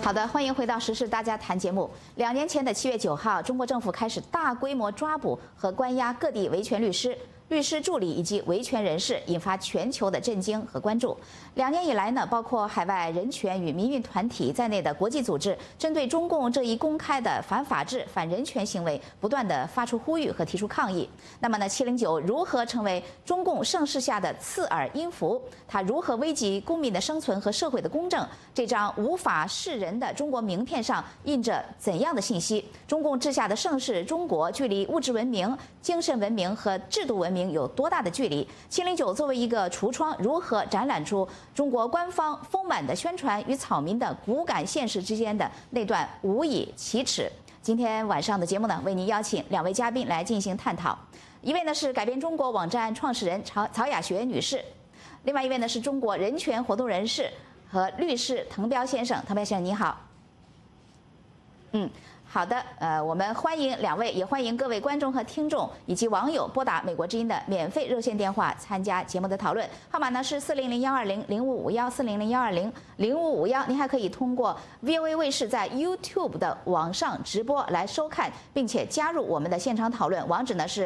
好的，欢迎回到《时事大家谈》节目。2年前的7月9号，中国政府开始大规模抓捕和关押各地维权律师、律师助理以及维权人士，引发全球的震惊和关注。2年以来呢，包括海外人权与民运团体在内的国际组织，针对中共这一公开的反法治、反人权行为，不断地发出呼吁和提出抗议。那么呢，709如何成为中共盛世下的刺耳音符？它如何危及公民的生存和社会的公正？这张无法示人的中国名片上印着怎样的信息？中共治下的盛世中国，距离物质文明、精神文明和制度文明有多大的距离？709作为一个橱窗，如何展览出中国官方丰满的宣传与草民的骨感现实之间的那段无以启齿？今天晚上的节目呢，为您邀请2位嘉宾来进行探讨。一位呢是改变中国网站创始人曹雅学女士，另外一位呢是中国人权活动人士和律师滕彪先生。滕彪先生，你好。好的，我们欢迎2位，也欢迎各位观众和听众以及网友拨打美国之音的免费热线电话参加节目的讨论，号码呢是400-120-0551，400-120-0551。您还可以通过 VOA 卫视在 YouTube 的网上直播来收看，并且加入我们的现场讨论，网址呢是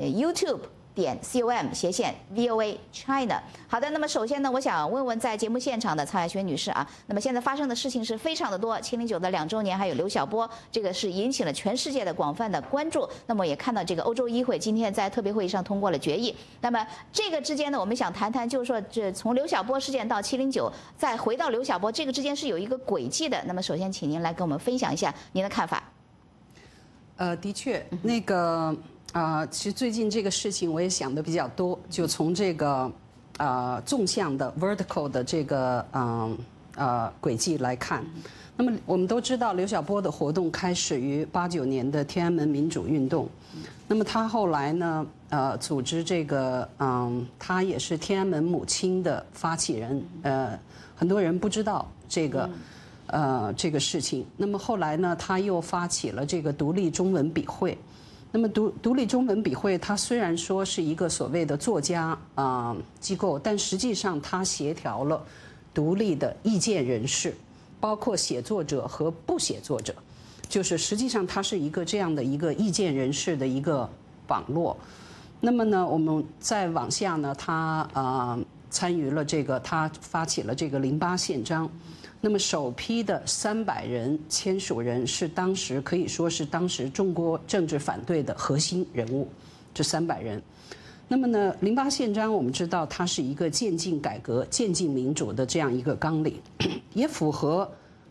YouTube.com/VOA China。好的，那么首先呢，我想问问在节目现场的曹雅学女士啊，那么现在发生的事情是非常的多，709的2周年，还有刘晓波，这个是引起了全世界的广泛的关注。那么也看到这个欧洲议会今天在特别会议上通过了决议。那么这个之间呢，我们想谈谈，就是说这从刘晓波事件到709，再回到刘晓波，这个之间是有一个轨迹的。那么首先请您来跟我们分享一下您的看法。 的确，那个。其实最近这个事情我也想的比较多，就从这个纵向的 vertical 的这个轨迹来看。那么我们都知道刘晓波的活动开始于89年的天安门民主运动，那么他后来呢组织这个他也是天安门母亲的发起人，很多人不知道这个事情。那么后来呢，他又发起了这个独立中文笔会。那么独立中文笔会，它虽然说是一个所谓的作家机构，但实际上它协调了独立的意见人士，包括写作者和不写作者，就是实际上它是一个这样的一个意见人士的一个网络。那么呢，我们再往下呢，他参与了这个，他发起了这个08宪章。那么首批的300人签署人是当时可以说是当时中国政治反对的核心人物，这300人。那么呢，08宪章我们知道它是一个渐进改革、渐进民主的这样一个纲领，也符合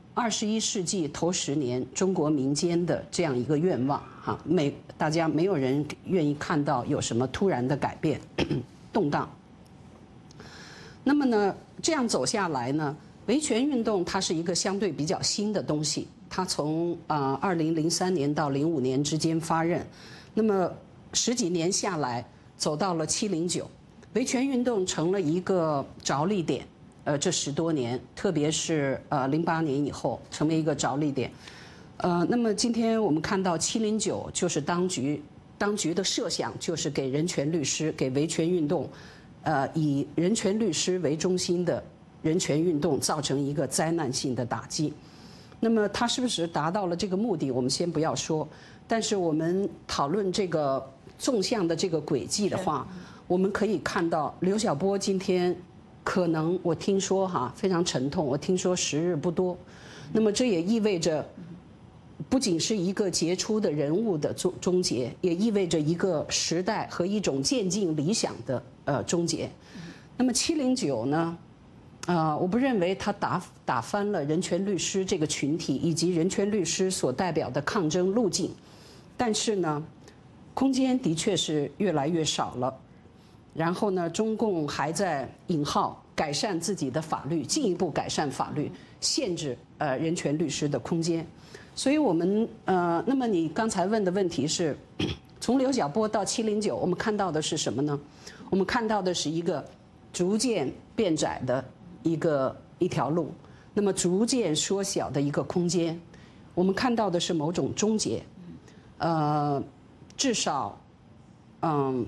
21世纪头10年中国民间的这样一个愿望哈。大家没有人愿意看到有什么突然的改变、动荡。那么呢，这样走下来呢？维权运动它是一个相对比较新的东西，它从2003年到05年之间发轫，那么10几年下来走到了709，维权运动成了一个着力点，这10多年，特别是08年以后成为一个着力点，那么今天我们看到709就是当局的设想就是给人权律师、给维权运动，以人权律师为中心的。人权运动造成一个灾难性的打击，那么它是不是达到了这个目的？我们先不要说，但是我们讨论这个纵向的这个轨迹的话，我们可以看到刘晓波今天可能我听说非常沉痛，我听说时日不多，那么这也意味着不仅是一个杰出的人物的终结，也意味着一个时代和一种渐进理想的终结。那么709呢？我不认为他打翻了人权律师这个群体以及人权律师所代表的抗争路径，但是呢，空间的确是越来越少了。然后呢，中共还在引号改善自己的法律，进一步改善法律，限制人权律师的空间。所以我们那么你刚才问的问题是，从刘晓波到709，我们看到的是什么呢？我们看到的是一个逐渐变窄的。一条路，那么逐渐缩小的一个空间，我们看到的是某种终结，至少，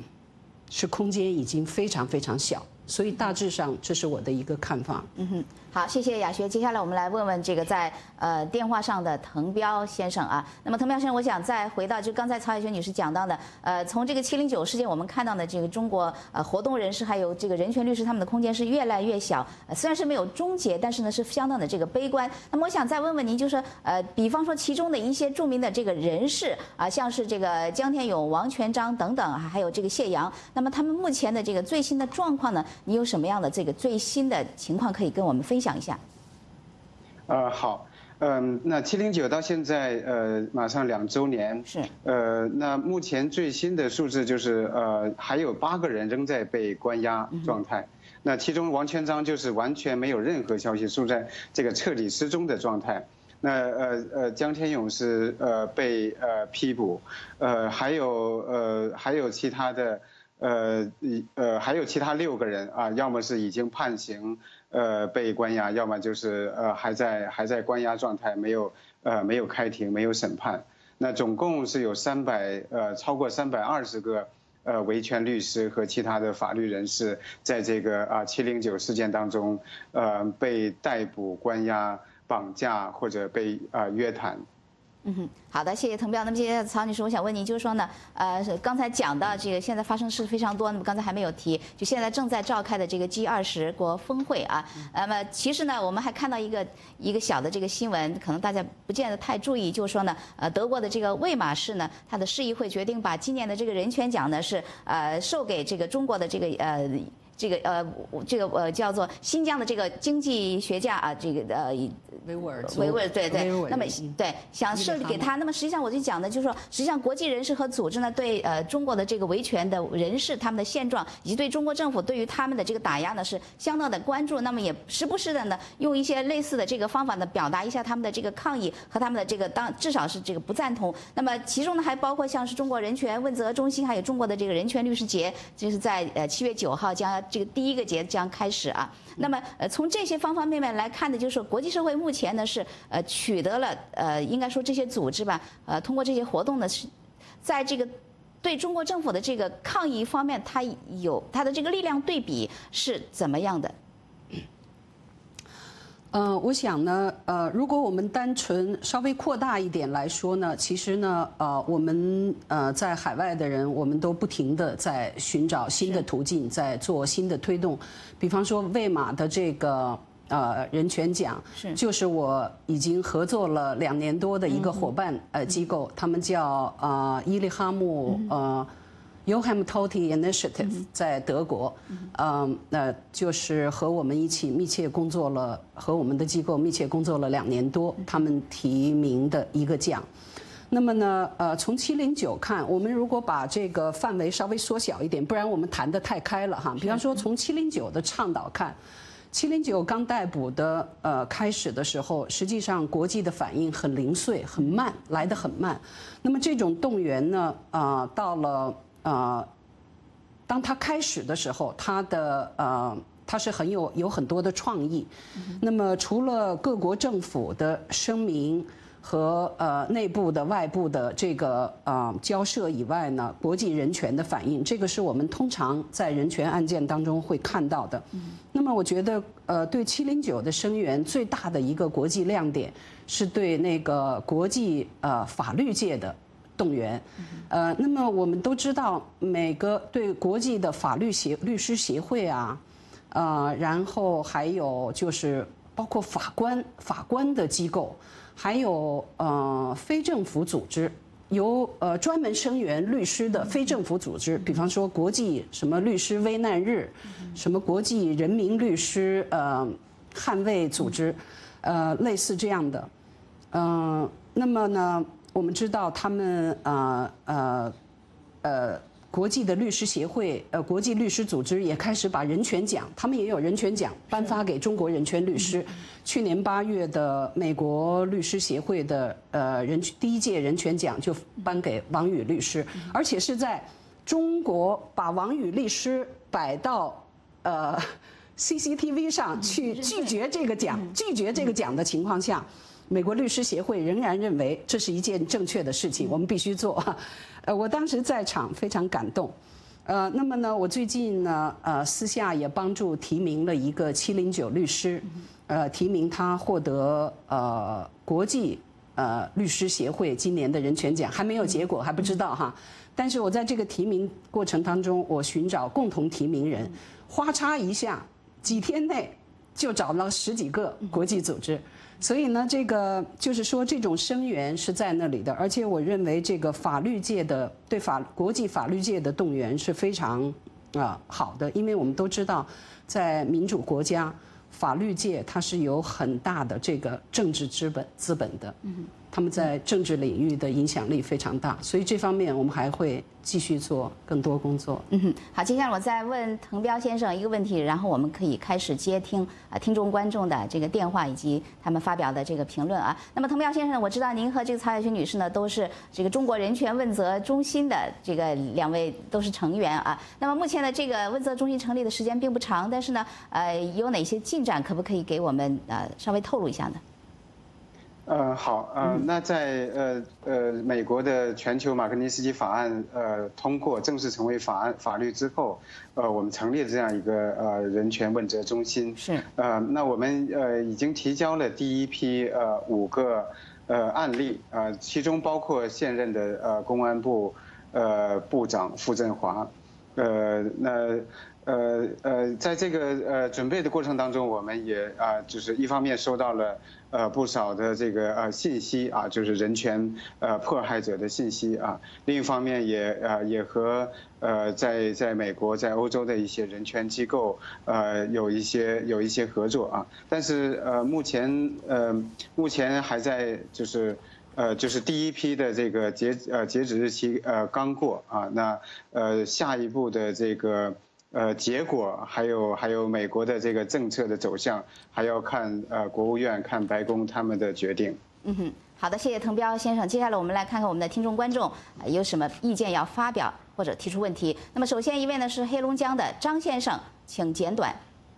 是空间已经非常非常小，所以大致上这是我的一个看法。 好，谢谢雅学。接下来我们来问问这个在电话上的滕彪先生啊。那么滕彪先生，我想再回到就刚才曹海泉女士讲到的，从这个709事件我们看到的这个中国活动人士还有这个人权律师他们的空间是越来越小，虽然是没有终结，但是呢是相当的这个悲观。那么我想再问问您，就是比方说其中的一些著名的这个人士啊，像是这个江天勇、王全璋等等，还有这个谢阳，那么他们目前的这个最新的状况呢，你有什么样的这个最新的情况可以跟我们分享一下？ 好，那709到现在马上2周年， 是， 那目前最新的数字就是还有8个人仍在被关押状态，那其中王全璋就是完全没有任何消息，处在这个彻底失踪的状态。那江天勇是被批捕，还有其他的还有其他6个人啊，要么是已经判刑被关押，要么就是还在关押状态，没有开庭，没有审判。那总共是有超过320个维权律师和其他的法律人士在这个709事件当中被逮捕、关押、绑架或者被约谈。 好的，谢谢滕彪。那么接下来曹女士，我想问您，就是说呢，刚才讲到这个现在发生事非常多，那么刚才还没有提，就现在正在召开的这个 G20国峰会啊，那么其实呢，我们还看到一个小的这个新闻，可能大家不见得太注意，就是说呢，德国的这个魏玛市呢，它的市议会决定把今年的这个人权奖呢是授给这个中国的这个叫做新疆的这个经济学家啊，这个维吾尔对，那么对想设立给他，那么实际上我就讲的就是说，实际上国际人士和组织呢对中国的这个维权的人士他们的现状，以及对中国政府对于他们的这个打压呢是相当的关注，那么也时不时的呢用一些类似的这个方法呢表达一下他们的这个抗议和他们的这个至少是这个不赞同。那么其中呢还包括像是中国人权问责中心，还有中国的这个人权律师节，就是在7月9号这个第1个节将开始啊。那么从这些方方面面来看的，就是说国际社会目前呢是取得了应该说这些组织吧通过这些活动呢是在这个对中国政府的这个抗议方面，它的这个力量对比是怎么样的？ 我想呢，如果我们单纯稍微扩大一点来说呢，其实呢，我们在海外的人，我们都不停地在寻找新的途径，在做新的推动。比方说魏玛的这个人权奖，就是我已经合作了2年多的一个伙伴机构，他们叫伊利哈木Joachim Toti Initiative 在德国，就是和我们一起密切工作了，和我们的机构密切工作了2年多，他们提名的一个奖。那么呢，从709看，我们如果把这个范围稍微缩小一点，不然我们谈得太开了哈。比方说，从709的倡导看，709刚逮捕的开始的时候，实际上国际的反应很零碎、很慢，来得很慢。那么这种动员呢，到了当他开始的时候，他是有很多的创意。那么除了各国政府的声明和内部的、外部的这个交涉以外呢，国际人权的反应，这个是我们通常在人权案件当中会看到的。那么我觉得对709的声援最大的一个国际亮点，是对那个国际法律界的动员。那么我们都知道，每个对国际的律师协会啊，然后还有就是包括法官的机构，还有非政府组织，由专门声援律师的非政府组织，比方说国际什么律师危难日，什么国际人民律师捍卫组织，类似这样的。那么呢，我们知道他们国际的律师协会国际律师组织也开始把人权奖，他们也有人权奖颁发给中国人权律师。去年8月的美国律师协会的第1届人权奖就颁给王宇律师，而且是在中国把王宇律师摆到CCTV 上去拒绝这个奖的情况下，美国律师协会仍然认为这是一件正确的事情，我们必须做。我当时在场非常感动。 那么呢，我最近呢，私下也帮助提名了一个709律师，提名他获得国际律师协会今年的人权奖，还没有结果，还不知道哈。但是我在这个提名过程当中，我寻找共同提名人，哗嚓一下，几天内就找了10几个国际组织。所以呢，这个就是说，这种声援是在那里的，而且我认为这个法律界的对国际法律界的动员是非常好的，因为我们都知道，在民主国家，法律界它是有很大的这个政治资本的，他们在政治领域的影响力非常大，所以这方面我们还会继续做更多工作。 好，接下来我再问滕彪先生一个问题，然后我们可以开始接听听众观众的这个电话以及他们发表的这个评论啊。那么滕彪先生，我知道您和这个曹海军女士呢都是这个中国人权问责中心的这个2位都是成员啊。那么目前的这个问责中心成立的时间并不长，但是呢，有哪些进展，可不可以给我们稍微透露一下呢？ 好，那在美国的全球马格尼斯基法案通过正式成为法律之后，我们成立了这样一个人权问责中心。是。那我们已经提交了第一批5个案例，其中包括现任的公安部部长傅政华，在这个准备的过程当中，我们也就是一方面收到了不少的这个信息啊，就是人权迫害者的信息啊，另一方面也和在美国在欧洲的一些人权机构有一些合作啊，但是目前还在就是第一批的这个截止日期刚过啊，那下一步的这个结果还有美国的这个政策的走向，还要看国务院看白宫他们的决定。 好的，谢谢滕彪先生。接下来我们来看看我们的听众观众有什么意见要发表或者提出问题。那么首先一位呢是黑龙江的张先生，请简短。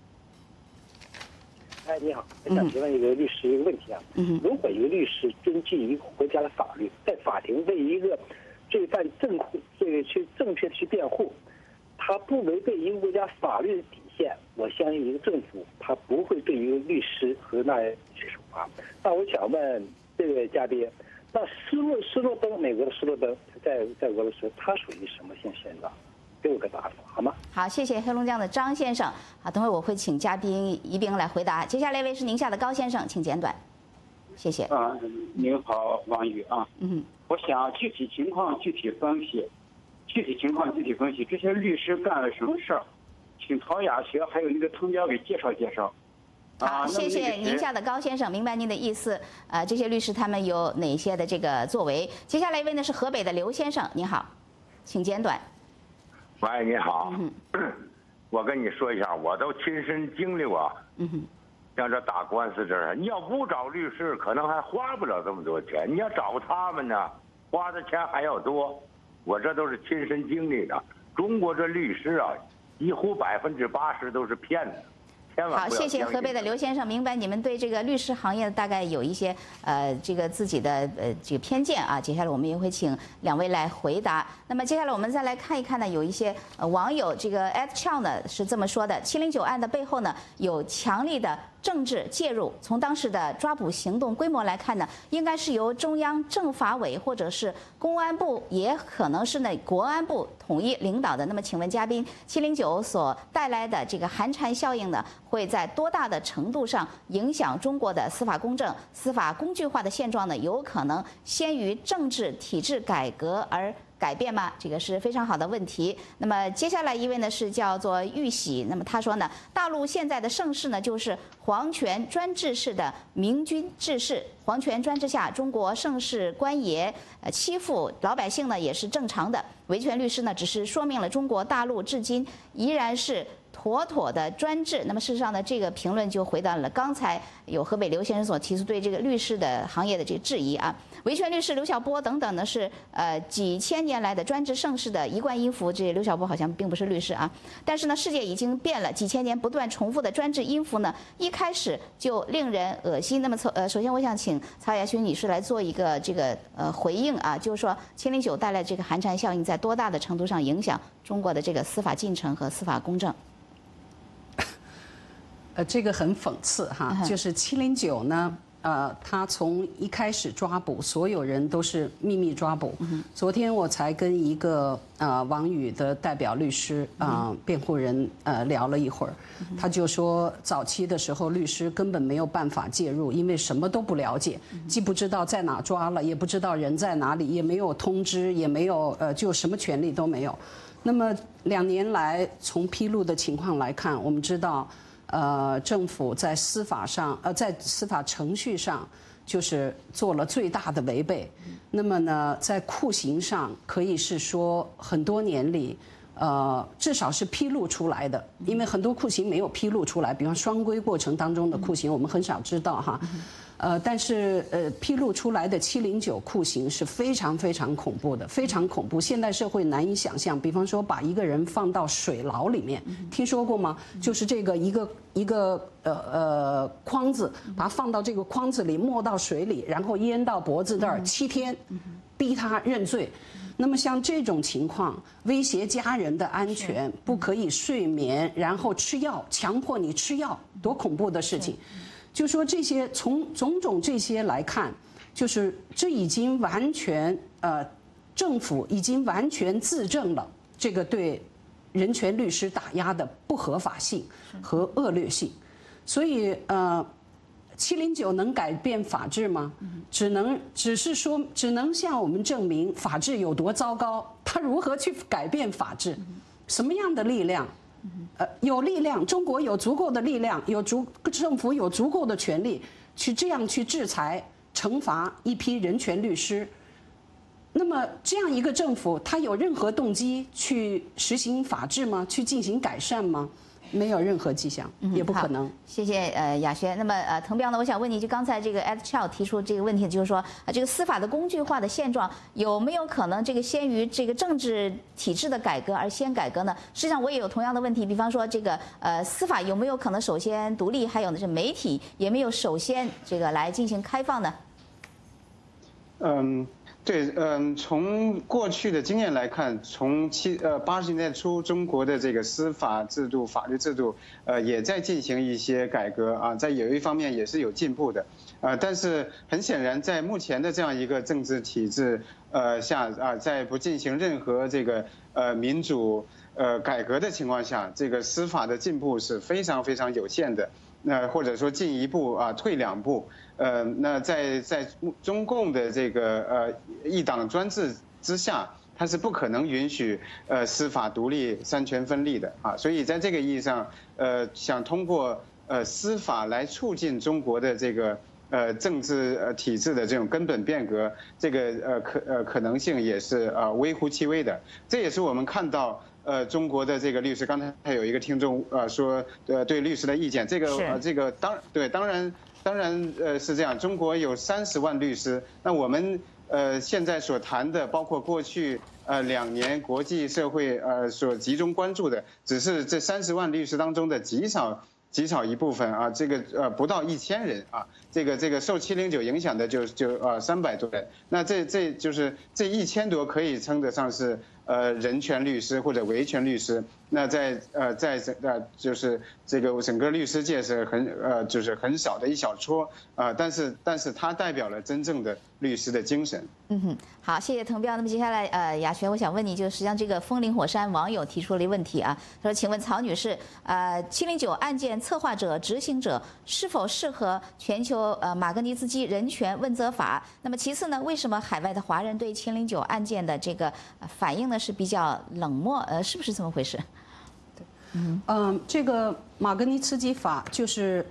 你好，我想提问一个律师一个问题啊。如果一个律师根据一个国家的法律，在法庭为一个罪犯正确的去辩护，他不违背一个国家法律的底线，我相信一个政府他不会对一个律师和那去处罚。那我想问这位嘉宾，那施洛登，美国的施洛登在俄罗斯，他属于什么现状？给我个答复好吗？ 好，谢谢黑龙江的张先生。好，等会我会请嘉宾一并来回答。接下来一位是宁夏的高先生，请简短。谢谢。 您好，王宇啊。我想具体情况具体分析，这些律师干了什么事儿，请曹雅学还有那个滕彪给介绍介绍。 好，谢谢宁夏的高先生，明白您的意思。这些律师他们有哪些的这个作为？接下来一位呢是河北的刘先生，您好，请简短。 喂，你好。我跟你说一下，我都亲身经历过。像这打官司这儿，你要不找律师，可能还花不了这么多钱；你要找他们呢，花的钱还要多。我这都是亲身经历的。中国这律师啊，几乎80%都是骗子。 好，谢谢河北的刘先生，明白你们对这个律师行业大概有一些这个自己的这个偏见啊。接下来我们也会请2位来回答。那么接下来我们再来看一看呢，有一些网友这个 @chow 呢是这么说的：709案的背后呢有强力的政治介入。从当时的抓捕行动规模来看呢，应该是由中央政法委或者是公安部，也可能是呢国安部统一领导的。那么请问嘉宾，709所带来的这个寒蝉效应呢，会在多大的程度上影响中国的司法公正、司法工具化的现状呢？有可能先于政治体制改革而改变吗？这个是非常好的问题。那么接下来一位呢是叫做玉喜，那么他说呢，大陆现在的盛世呢就是皇权专制式的明君治世，皇权专制下，中国盛世官爷欺负老百姓呢也是正常的。维权律师呢只是说明了中国大陆至今依然是妥妥的专制。那么事实上呢，这个评论就回答了刚才有河北刘先生所提出对这个律师的行业的这个质疑啊。维权律师刘晓波等等呢是几千年来的专制盛世的一贯音符。这刘晓波好像并不是律师啊，但是呢，世界已经变了，几千年不断重复的专制音符呢，一开始就令人恶心。那么首先我想请曹雅薰女士来做一个这个回应啊，就是说709带来这个寒蝉效应在多大的程度上影响中国的这个司法进程和司法公正？ 这个很讽刺哈，就是709呢。他从一开始抓捕所有人都是秘密抓捕。昨天我才跟一个王宇的代表律师辩护人聊了一会儿，他就说早期的时候律师根本没有办法介入，因为什么都不了解，既不知道在哪抓了，也不知道人在哪里，也没有通知，也没有就什么权利都没有。那么2年来从披露的情况来看，我们知道。政府在司法上，在司法程序上，就是做了最大的违背。那么呢，在酷刑上，可以是说很多年里，至少是披露出来的，因为很多酷刑没有披露出来，比方双规过程当中的酷刑，我们很少知道哈。但是披露出来的709酷刑是非常非常恐怖的，非常恐怖，现代社会难以想象。比方说，把一个人放到水牢里面，听说过吗？就是这个一个筐子，把它放到这个筐子里，没到水里，然后淹到脖子这儿7天，逼他认罪。那么像这种情况，威胁家人的安全，不可以睡眠，然后吃药，强迫你吃药，多恐怖的事情！就说这些，从种种这些来看，就是这已经完全政府已经完全自证了这个对人权律师打压的不合法性和恶劣性，所以709能改变法治吗？只能向我们证明法治有多糟糕，他如何去改变法治？什么样的力量？有力量，中国有足够的力量，政府有足够的权利去这样去制裁、惩罚一批人权律师。那么这样一个政府，他有任何动机去实行法治吗？去进行改善吗？没有任何迹象，也不可能。 谢谢雅轩。那么滕彪呢？我想问你，就刚才这个 Ed Chow 提出这个问题，就是说这个司法的工具化的现状有没有可能这个先于这个政治体制的改革而先改革呢？实际上我也有同样的问题，比方说这个司法有没有可能首先独立，还有呢是媒体也没有首先这个来进行开放呢？ 对，从过去的经验来看，从80年代初，中国的这个司法制度、法律制度，也在进行一些改革啊，在有一方面也是有进步的，但是很显然，在目前的这样一个政治体制下啊，在不进行任何这个民主改革的情况下，这个司法的进步是非常非常有限的。那或者说进一步啊，退2步，那在中共的这个一党专制之下，它是不可能允许司法独立、三权分立的啊。所以在这个意义上，想通过司法来促进中国的这个政治体制的这种根本变革，这个可能性也是微乎其微的。这也是我们看到。中国的这个律师，刚才还有一个听众说，对律师的意见，这个当然是这样。中国有30万律师，那我们现在所谈的，包括过去2年国际社会所集中关注的，只是这30万律师当中的极少一部分啊，这个不到1000人啊，这个受709影响的就300多人，那这就是这1000多可以称得上是人权律师或者维权律师，那在就是这个整个律师界是就是很少的一小撮啊，但是它代表了真正的律师的精神。 好，谢谢滕彪。那么接下来雅璇，我想问你，就实际上这个风林火山网友提出了一个问题啊，他说：“请问曹女士，709案件策划者、执行者是否适合全球马格尼茨基人权问责法？那么其次呢，为什么海外的华人对709案件的这个反应呢是比较冷漠？是不是这么回事？” 这个马格尼茨基法就是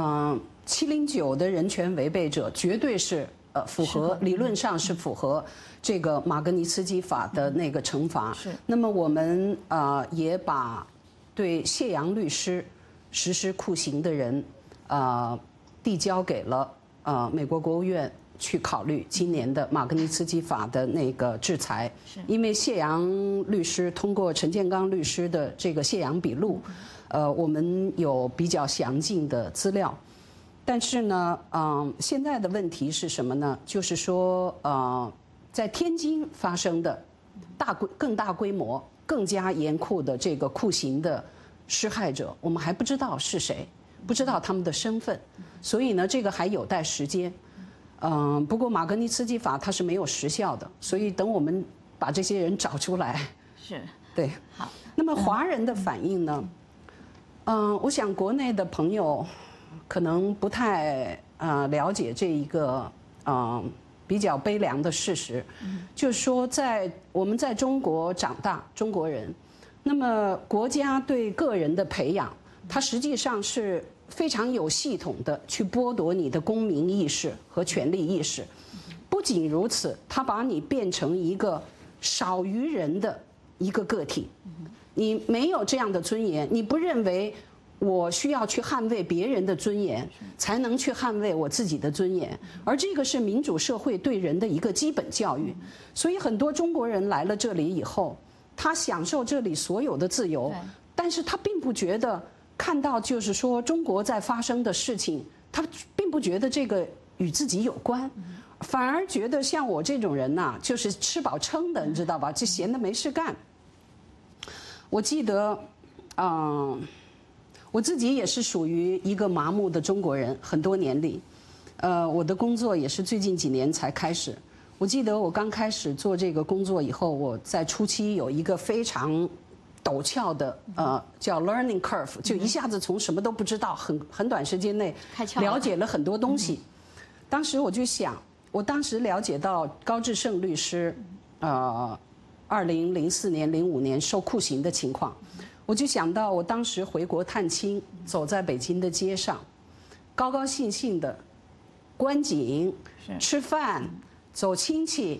709的人权违背者绝对是符合，理论上是符合这个马格尼茨基法的那个惩罚。是。那么我们也把对谢阳律师实施酷刑的人，递交给了美国国务院去考虑今年的马格尼茨基法的那个制裁。因为谢阳律师通过陈建刚律师的这个谢阳笔录，我们有比较详尽的资料。但是呢，现在的问题是什么呢？就是说，在天津发生的更大规模、更加严酷的这个酷刑的施害者，我们还不知道是谁，不知道他们的身份，所以呢，这个还有待时间。不过马格尼茨基法它是没有时效的，所以等我们把这些人找出来， 是对。 好， 那么华人的反应呢？我想国内的朋友可能不太了解这一个比较悲凉的事实，就是说我们在中国长大，中国人，那么国家对个人的培养，它实际上是非常有系统的去剥夺你的公民意识和权利意识。不仅如此，它把你变成一个少于人的一个个体，你没有这样的尊严，你不认为我需要去捍卫别人的尊严，才能去捍卫我自己的尊严，而这个是民主社会对人的一个基本教育。所以很多中国人来了这里以后，他享受这里所有的自由，但是他并不觉得看到就是说中国在发生的事情，他并不觉得这个与自己有关，反而觉得像我这种人呐，就是吃饱撑的，你知道吧？就闲得没事干。我记得，我自己也是属于一个麻木的中国人，很多年里，我的工作也是最近几年才开始。我记得我刚开始做这个工作以后，我在初期有一个非常陡峭的叫 learning curve， 就一下子从什么都不知道，很短时间内了解了很多东西。当时我就想，我当时了解到高志胜律师2004年、05年受酷刑的情况。我就想到我当时回国探亲，走在北京的街上，高高兴兴的观景、吃饭、走亲戚，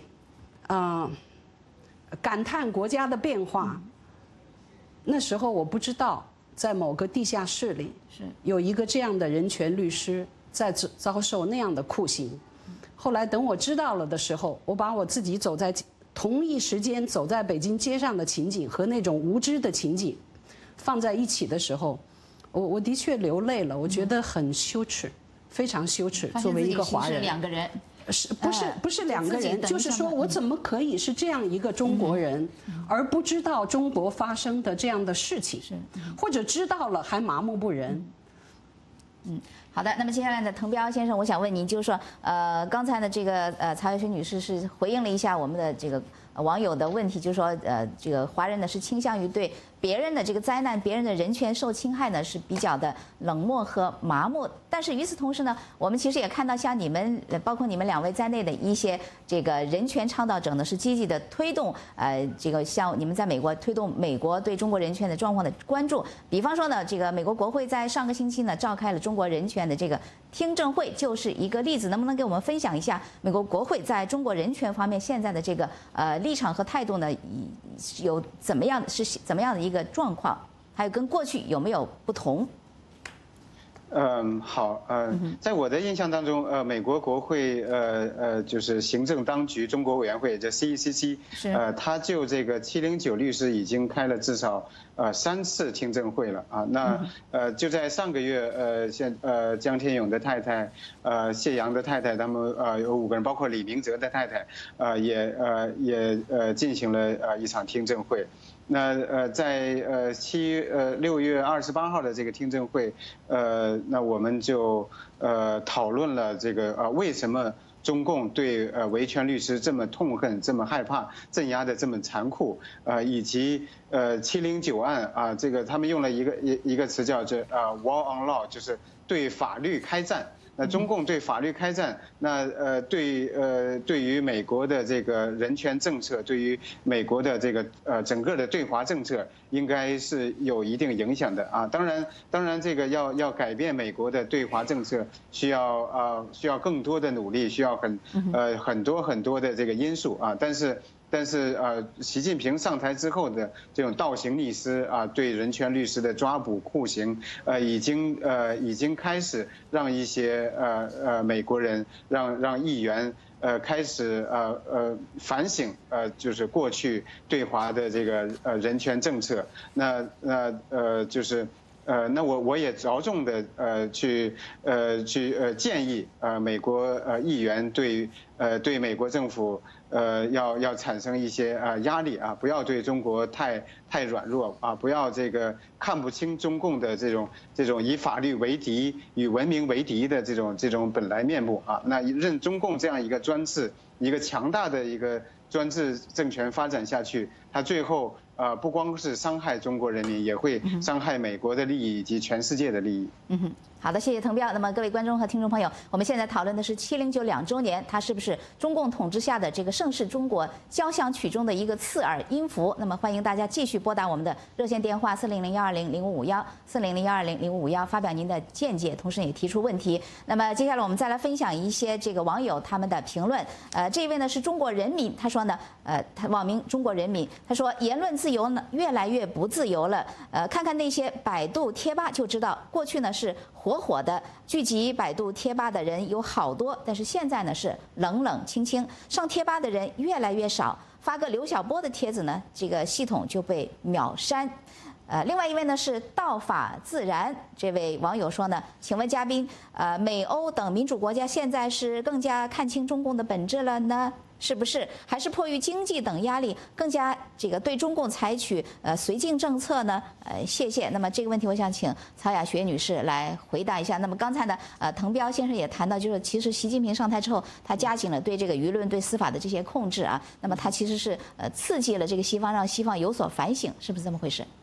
感叹国家的变化。那时候我不知道，在某个地下室里，有一个这样的人权律师在遭受那样的酷刑。后来等我知道了的时候，我把我自己走在同一时间走在北京街上的情景和那种无知的情景放在一起的时候，我的确流泪了，我觉得很羞耻，非常羞耻。作为一个华人， 两个人， 不是两个人，就是说我怎么可以是这样一个中国人，而不知道中国发生的这样的事情，或者知道了还麻木不仁。 好的，那么接下来呢，滕彪先生，我想问您，就是说，刚才呢，这个曹雪芹女士是回应了一下我们的这个网友的问题，就是说，这个华人呢是倾向于对别人的这个灾难、别人的人权受侵害呢是比较的冷漠和麻木。但是与此同时呢，我们其实也看到像你们，包括你们两位在内的一些这个人权倡导者呢，是积极的推动这个像你们在美国推动美国对中国人权的状况的关注。比方说呢，这个美国国会在上个星期呢召开了中国人权的这个听证会，就是一个例子。能不能给我们分享一下美国国会在中国人权方面现在的这个立场和态度呢？有怎么样的一个状况？还有跟过去有没有不同？ 好，在我的印象当中，美国国会就是行政当局中国委员会，这 CECC， 他就这个709律师已经开了至少3次听证会了啊。那就在上个月，江天勇的太太，谢阳的太太，他们有5个人，包括李明哲的太太，也进行了一场听证会。那在6月28号的这个听证会，那我们就讨论了这个为什么中共对维权律师这么痛恨、这么害怕、镇压的这么残酷，以及709案啊，这个他们用了一个词叫做war on law， 就是对法律开战。那中共对法律开战，那对于美国的这个人权政策，对于美国的这个整个的对华政策，应该是有一定影响的啊。当然这个要改变美国的对华政策，需要更多的努力，需要很多的这个因素啊。但但是习近平上台之后的这种倒行逆施啊，对人权律师的抓捕酷刑，已经开始让一些美国人让议员开始反省就是过去对华的这个人权政策，就是那我也着重的去建议美国议员对美国政府要产生一些压力啊，不要对中国太软弱啊，不要这个看不清中共的这种以法律为敌、与文明为敌的这种本来面目啊。那任中共这样一个强大的一个专制政权发展下去，它最后不光是伤害中国人民，也会伤害美国的利益以及全世界的利益。 好的，谢谢滕彪。那么各位观众和听众朋友，我们现在讨论的是7092周年，它是不是中共统治下的这个盛世中国交响曲中的一个刺耳音符？那么欢迎大家继续拨打我们的热线电话400-120-0551，400-120-0551，发表您的见解，同时也提出问题。那么接下来我们再来分享一些这个网友他们的评论。这一位呢是中国人民，他说呢，他网名中国人民，他说言论自由呢越来越不自由了。看看那些百度贴吧就知道，过去呢是火的聚集百度贴吧的人有好多，但是现在呢是冷冷清清，上贴吧的人越来越少，发个刘晓波的帖子呢，这个系统就被秒删。另外一位呢是道法自然，这位网友说呢，请问嘉宾，美欧等民主国家现在是更加看清中共的本质了呢？是不是还是迫于经济等压力，更加这个对中共采取绥靖政策呢？谢谢。那么这个问题，我想请曹雅学女士来回答一下。那么刚才呢，滕彪先生也谈到，就是其实习近平上台之后，他加紧了对这个舆论、对司法的这些控制啊。那么他其实是刺激了这个西方，让西方有所反省，是不是这么回事？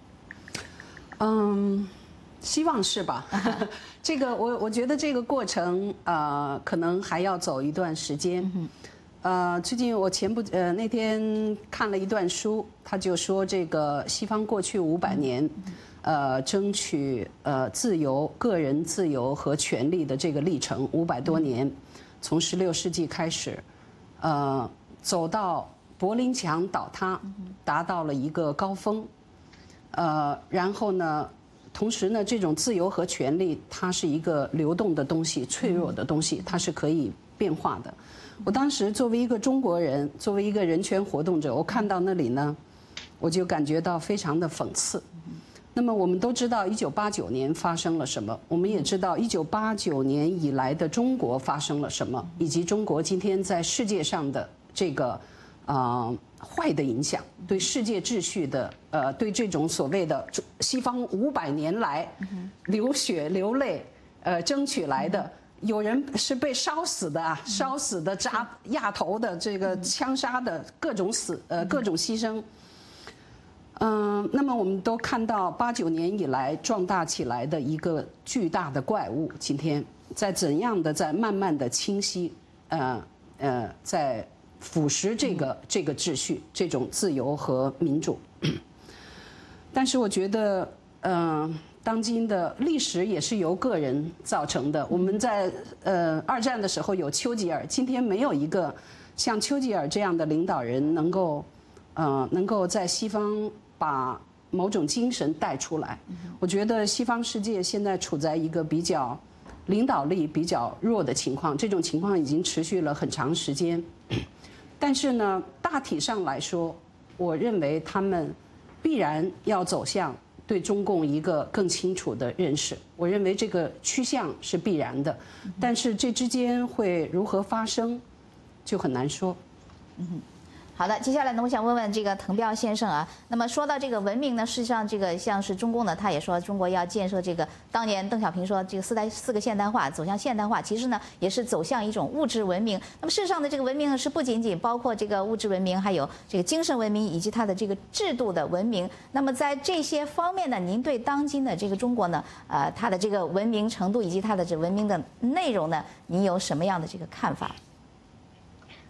希望是吧？这个我觉得这个过程可能还要走一段时间。最近我那天看了一段书，他就说这个西方过去500年，争取自由、个人自由和权利的这个历程500多年，从16世纪开始，走到柏林墙倒塌，达到了一个高峰。然后呢，同时呢，这种自由和权利，它是一个流动的东西，脆弱的东西，它是可以变化的。我当时作为一个中国人，作为一个人权活动者，我看到那里呢，我就感觉到非常的讽刺。那么我们都知道1989年发生了什么，我们也知道1989年以来的中国发生了什么，以及中国今天在世界上的这个坏的影响，对世界秩序的对这种所谓的西方500年来流血流泪争取来的。有人是被烧死的烧死的、压头的、这个枪杀的，各种各种牺牲。那么我们都看到89年以来壮大起来的一个巨大的怪物，今天在怎样的在慢慢的清晰，在腐蚀这个秩序，这种自由和民主。但是我觉得，当今的历史也是由个人造成的。我们在2战的时候有丘吉尔，今天没有一个像丘吉尔这样的领导人能够在西方把某种精神带出来。我觉得西方世界现在处在一个比较领导力比较弱的情况，这种情况已经持续了很长时间。但是呢，大体上来说，我认为他们必然要走向对中共一个更清楚的认识，我认为这个趋向是必然的，但是这之间会如何发生，就很难说。 好的，接下来呢，我想问问这个滕彪先生啊。那么说到这个文明呢，实际上这个像是中共呢，他也说中国要建设这个，当年邓小平说这个四个现代化，走向现代化，其实呢也是走向一种物质文明。那么事实上的这个文明呢，是不仅仅包括这个物质文明，还有这个精神文明以及它的这个制度的文明。那么在这些方面呢，您对当今的这个中国呢，它的这个文明程度以及它的这文明的内容呢，您有什么样的这个看法？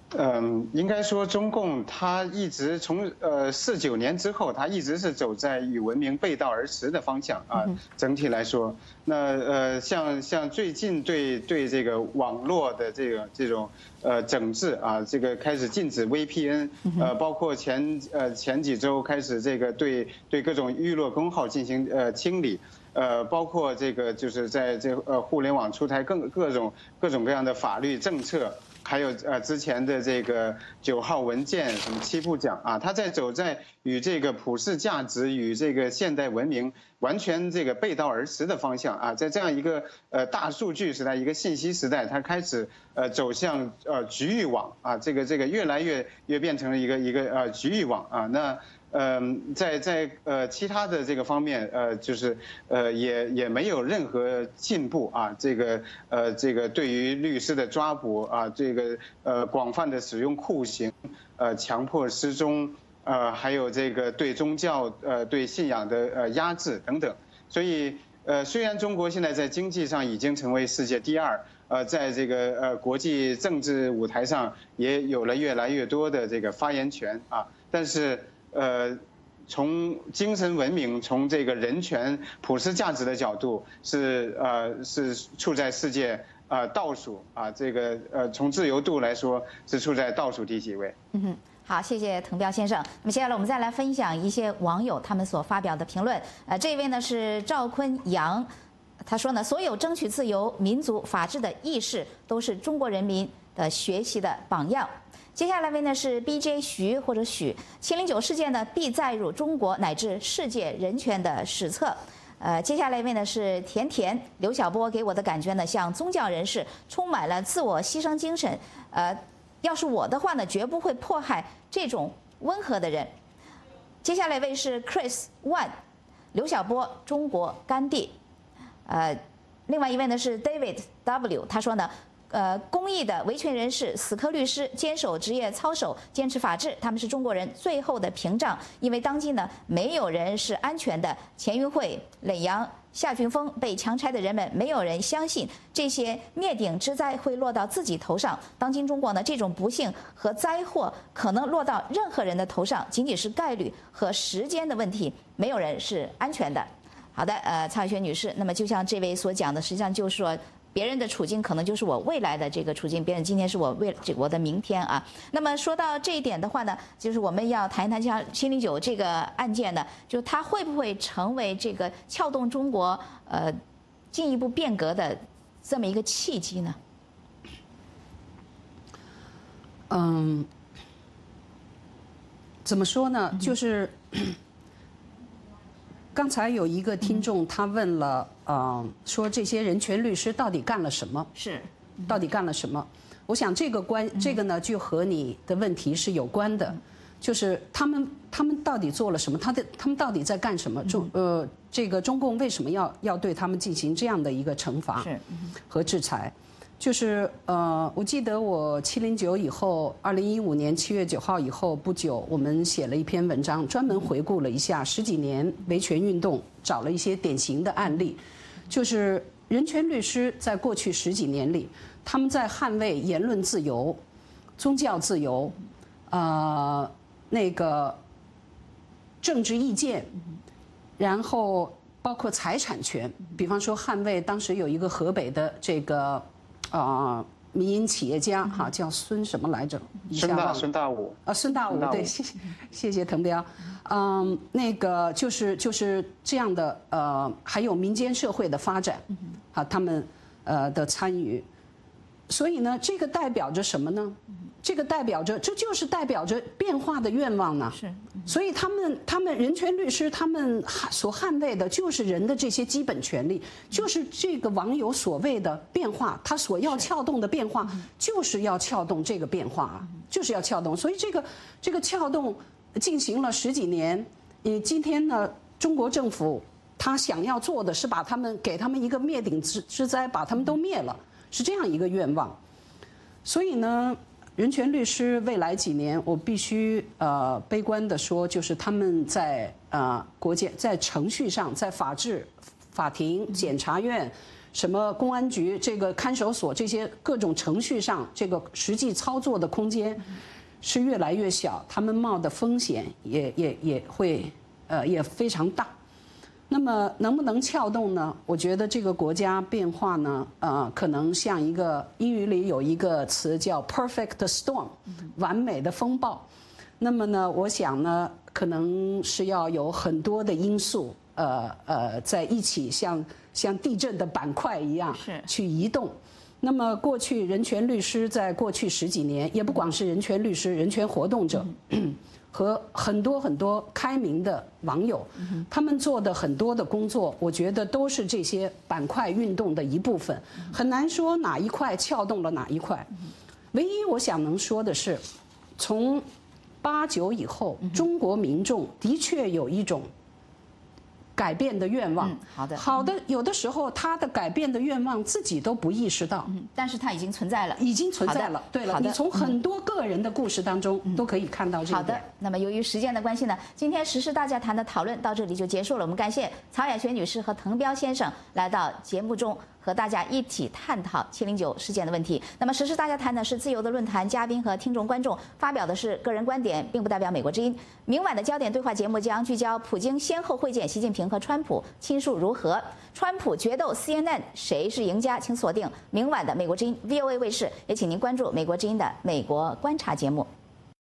应该说中共它一直从49年之后，它一直是走在与文明背道而驰的方向啊。整体来说，那像最近对这个网络的这种整治啊，这个开始禁止 VPN，包括前几周开始这个对各种娱乐公号进行清理。包括这个就是在互联网出台各种各样的法律政策，还有之前的这个9号文件什么7部讲啊，他走在与这个普世价值与这个现代文明完全这个背道而驰的方向啊，在这样一个大数据时代，一个信息时代，他开始走向局域网啊，这个越来越变成了一个局域网啊，那。在其他的这个方面，就是也没有任何进步啊。这个对于律师的抓捕啊，这个广泛的使用酷刑，强迫失踪，还有这个对宗教对信仰的压制等等。所以虽然中国现在在经济上已经成为世界第2，在这个国际政治舞台上也有了越来越多的这个发言权啊，但是。从精神文明、从这个人权、普世价值的角度，是处在世界倒数啊。这个从自由度来说，是处在倒数第几位。 好，谢谢滕彪先生。那么接下来我们再来分享一些网友他们所发表的评论。这一位呢是赵坤阳，他说呢，所有争取自由、民族、法治的义士都是中国人民的学习的榜样。接下来位呢是 BJ 徐或者许，709事件呢必载入中国乃至世界人权的史册。接下来一位呢是田刘晓波，给我的感觉呢像宗教人士，充满了自我牺牲精神。要是我的话呢，绝不会迫害这种温和的人。接下来一位是 Chris One， 刘晓波，中国甘地。另外一位呢是 David W， 他说呢。公益的维权人士、死磕律师坚守职业操守，坚持法治，他们是中国人最后的屏障。因为当今呢，没有人是安全的。钱运会、磊阳、夏俊峰被强拆的人们，没有人相信这些灭顶之灾会落到自己头上。当今中国呢，这种不幸和灾祸可能落到任何人的头上，仅仅是概率和时间的问题，没有人是安全的。好的，曹晓萱女士，那么就像这位所讲的，实际上就是说。别人的处境可能就是我未来的这个处境，别人今天是我我的明天啊。那么说到这一点的话呢，就是我们要谈一谈像709这个案件呢，就它会不会成为这个撬动中国进一步变革的这么一个契机呢？ 怎么说呢？就是。刚才有一个听众他问了，说这些人权律师到底干了什么？ 是， 到底干了什么？我想这个呢就和你的问题是有关的，就是他们到底做了什么？他们到底在干什么？这个中共为什么要对他们进行这样的一个惩罚和制裁？就是我记得我709以后，2015年7月9号以后不久，我们写了一篇文章，专门回顾了一下10几年维权运动，找了一些典型的案例，就是人权律师在过去10几年里，他们在捍卫言论自由、宗教自由，那个政治意见，然后包括财产权，比方说捍卫当时有一个河北的这个。民营企业家哈，叫孙什么来着？ 孙大武啊，孙大武，对，谢谢滕彪。那个就是这样的还有民间社会的发展，啊，他们的参与，所以呢，这个代表着什么呢？这就是代表着变化的愿望呢。 是， 所以他们人权律师他们所捍卫的就是人的这些基本权利，就是这个网友所谓的变化，他所要撬动的变化，就是要撬动这个变化啊，就是要撬动。所以这个撬动进行了10几年，今天呢，中国政府他想要做的是给他们一个灭顶之灾，把他们都灭了，是这样一个愿望。所以呢。人权律师未来几年，我必须悲观地说，就是他们在在程序上，在法治、法庭、检察院， 什么公安局这个看守所这些各种程序上这个实际操作的空间是越来越小，他们冒的风险也会也非常大。那么能不能撬动呢？我觉得这个国家变化呢，可能像一个英语里有一个词叫 perfect storm， 完美的风暴。那么呢，我想呢，可能是要有很多的因素，在一起像地震的板块一样去移动。那么过去人权律师在过去10几年，也不光是人权律师，人权活动者。和很多开明的网友，他们做的很多的工作，我觉得都是这些板块运动的一部分，很难说哪一块撬动了哪一块。唯一我想能说的是，从8、9以后，中国民众的确有一种改变的愿望。好的，有的时候他的改变的愿望自己都不意识到， 但是它已经存在了， 已经存在了。对了，你从很多个人的故事当中都可以看到这个。 好的，那么由于时间的关系呢，今天时事大家谈的讨论到这里就结束了。我们感谢曹雅璇女士和滕彪先生来到节目中，和大家一起探讨709事件的问题。那么时事大家谈呢是自由的论坛，嘉宾和听众观众发表的是个人观点，并不代表美国之音。明晚的焦点对话节目将聚焦普京先后会见习近平和川普，亲述如何？川普决斗 CNN 谁是赢家？请锁定明晚的美国之音 VOA 卫视，也请您关注美国之音的美国观察节目。